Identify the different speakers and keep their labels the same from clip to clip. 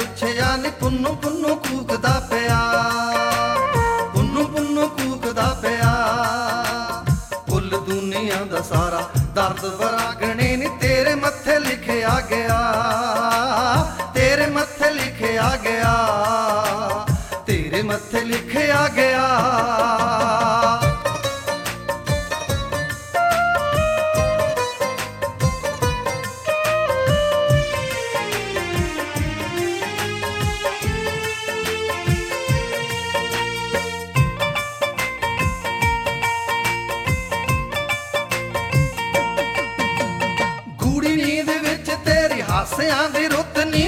Speaker 1: ਵਿਛਿਆ ਨੀ ਪੁੰਨੂ ਪੁੰਨੂ ਕੂਕਦਾ ਪਿਆ, ਪੁੰਨੂ ਪੁੰਨੂ ਕੂਕਦਾ ਪਿਆ। ਕੁੱਲ ਦੁਨੀਆ ਦਾ ਸਾਰਾ ਦਰਦ ਵਰਾਗਣੇ ਨੀ ਤੇਰੇ ਮੱਥੇ ਲਿਖਿਆ ਗਿਆ, ਤੇਰੇ ਮੱਥੇ ਲਿਖਿਆ ਗਿਆ, ਤੇਰੇ ਮੱਥੇ ਲਿਖਿਆ ਗਿਆ। ਗੂੜੀ ਨੀਂਦ ਵਿੱਚ ਤੇਰੀ ਹਾਸਿਆਂ ਦੀ ਰੁੱਤ ਨੀ,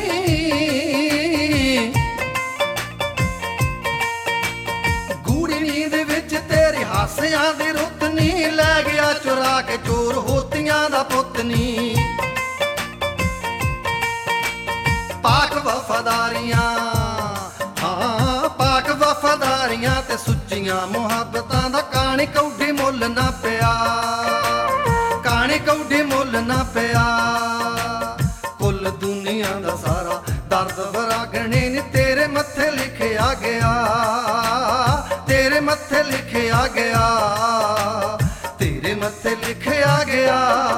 Speaker 1: ਗੂੜੀ ਨੀਂਦ ਵਿੱਚ ਤੇਰੀ ਹਾਸਿਆਂ ਦੀ ਰੁੱਤ ਨੀ, ਲੈ ਗਿਆ ਚੁਰਾ ਕੇ ਚੋਰ ਹੋਤੀਆਂ ਦਾ ਪੁੱਤ ਨੀ। ਪਾਕ ਵਫਾਦਾਰੀਆਂ, ਹਾਂ ਪਾਕ ਵਫਾਦਾਰੀਆਂ ਤੇ ਸੁੱਚੀਆਂ ਮੁਹੱਬਤਾਂ ਦਾ ਕਾਣੀ ਕੌਡੀ ਮੁੱਲ ਨਾ ਪਿਆ, ਕਾਣੀ ਕੌਡੀ ਮੁੱਲ ਨਾ ਪਿਆ। ਕੁੱਲ ਦੁਨੀਆ ਦਾ ਸਾਰਾ ਦਰਦ ਵਰਾਗਣੇ ਨੀ ਤੇਰੇ ਮੱਥੇ ਲਿਖਿਆ ਗਿਆ, ਤੇਰੇ ਮੱਥੇ ਲਿਖਿਆ ਗਿਆ, ਤੇਰੇ ਮੱਥੇ ਲਿਖਿਆ ਗਿਆ।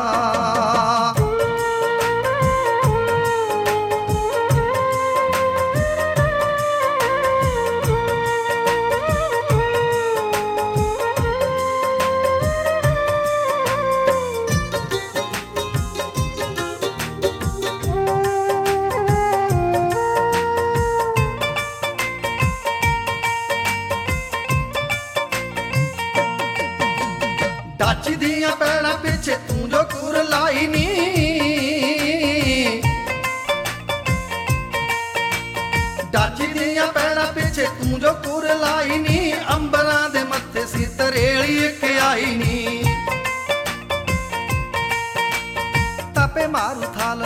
Speaker 1: ਡੱਚ ਦੀਆਂ ਪੈੜਾਂ ਪਿੱਛੇ ਤੂੰ ਜੋ ਕੁਰ ਲਾਈ ਨੀ, ਡੱਚ ਦੀਆਂ ਪੈੜਾਂ ਪਿੱਛੇ ਤੂੰ ਜੋ ਕੁਰ ਲਾਈ ਨੀ, ਅੰਬਰਾਂ ਦੇ ਮੱਥੇ ਸੀ ਤਰੇਲੀ ਇੱਕ ਆਈ ਨੀ। ਤਪੇ ਮਾਰੂ ਥਲ,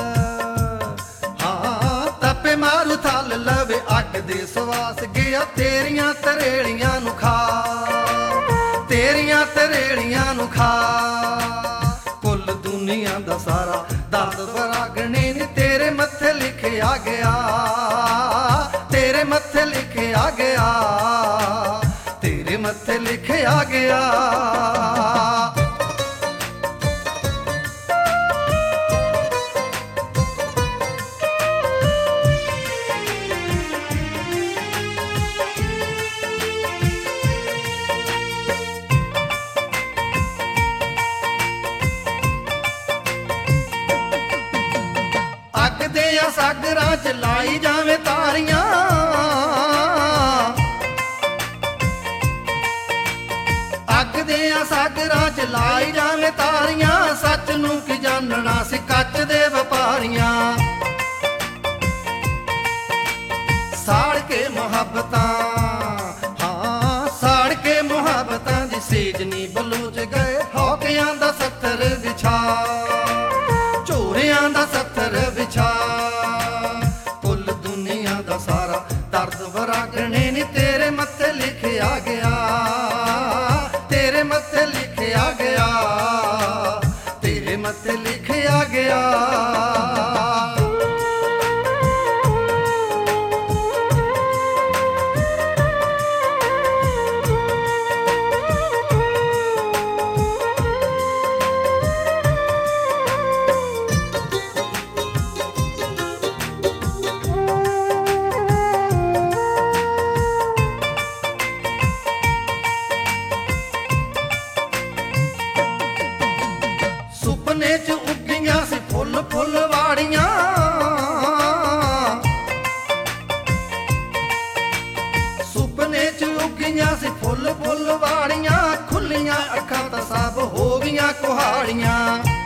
Speaker 1: ਹਾਂ ਤਪੇ ਮਾਰੂ ਥਲ ਲਵੇ ਅੱਗ ਦੇ ਸਵਾਸ ਗਿਆ, ਤੇਰੀਆਂ ਤਰੇਲੀਆਂ ਨੂੰ ਖਾ, ਤੇਰੀਆਂ ਤਰੇਲੀਆਂ ਨੂੰ ਖਾ। ਕੁੱਲ ਦੁਨੀਆ ਦਾ ਸਾਰਾ ਦਰਦ ਵਰਾਗਣੇ ਨੀ ਤੇਰੇ ਮੱਥੇ ਲਿਖਿਆ ਗਿਆ, ਤੇਰੇ ਮੱਥੇ ਲਿਖਿਆ ਗਿਆ, ਤੇਰੇ ਮੱਥੇ ਲਿਖਿਆ ਗਿਆ। ਅੱਗ ਦੇ ਆ ਸਾਗਰਾਂ ਚ ਲਾਈ ਜਾਵੇਂ ਤਾਰੀਆਂ, ਅੱਗ ਦੇ ਆ ਸਾਗਰਾਂ ਚ ਲਾਈ ਜਾਵੇਂ ਤਾਰੀਆਂ, ਸੱਚ ਨੂੰ ਕੀ ਜਾਣਨਾ ਸੀ ਕੱਚ ਦੇ ਵਪਾਰੀਆਂ। ਸਾੜ ਕੇ ਮੁਹੱਬਤਾਂ, ਹਾਂ ਸਾੜ ਕੇ ਮੁਹੱਬਤਾਂ ਦੀ ਸੇਜ ਨੀ ਬਲੂਚ ਗਏ, ਹੌਕਿਆਂ ਦਾ ਸੱਤਰ ਵਿਛਾ, ਝੋਰਿਆਂ ਦਾ ਸੱਤਰ ਵਿਛਾ। ਕੁੱਲ ਦੁਨੀਆ ਦਾ ਸਾਰਾ ਦਰਦ ਵਰਾਗਣੇ ਨੀ ਤੇਰੇ ਮੱਥੇ ਲਿਖਿਆ ਗਿਆ, ਤੇਰੇ ਮੱਥੇ ਲਿਖਿਆ ਗਿਆ, ਤੇਰੇ ਮੱਥੇ ਲਿਖਿਆ ਗਿਆ। ਸੁਪਨੇ ਚ ਉੱਗੀਆਂ ਸੀ ਫੁੱਲ ਫੁੱਲ ਵਾੜੀਆਂ, ਸੁਪਨੇ ਚ ਉੱਗੀਆਂ ਸੀ ਫੁੱਲ ਫੁੱਲ ਵਾੜੀਆਂ, ਖੁੱਲੀਆਂ ਅੱਖਾਂ ਤਾਂ ਸਭ ਹੋ ਗਈਆਂ ਕੁਹਾੜੀਆਂ।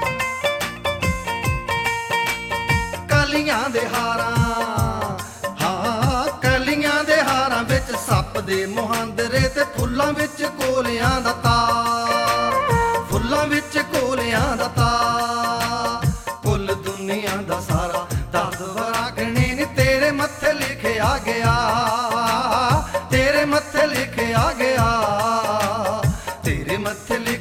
Speaker 1: ਕਲੀਆਂ ਦੇ ਹਾਰਾਂ, ਹਾਂ ਕਲੀਆਂ ਦੇ ਹਾਰਾਂ ਵਿੱਚ ਸੱਪ ਦੇ ਮੁਹਾਂਦਰੇ ਤੇ ਫੁੱਲਾਂ ਵਿੱਚ ਕੋਲਿਆਂ ਦਾ ਤਾਰ, ਫੁੱਲਾਂ ਵਿੱਚ ਕੋਲਿਆਂ ਦਾ ਤਾਰ। ਕੁੱਲ ਦੁਨੀਆ ਦਾ ਸਾਰਾ ਦਰਦ ਵਰਾਗਣੇ ਨੀ ਤੇਰੇ ਮੱਥੇ ਲਿਖਿਆ ਗਿਆ, ਤੇਰੇ ਮੱਥੇ ਲਿਖਿਆ ਗਿਆ, ਤੇਰੇ ਮੱਥੇ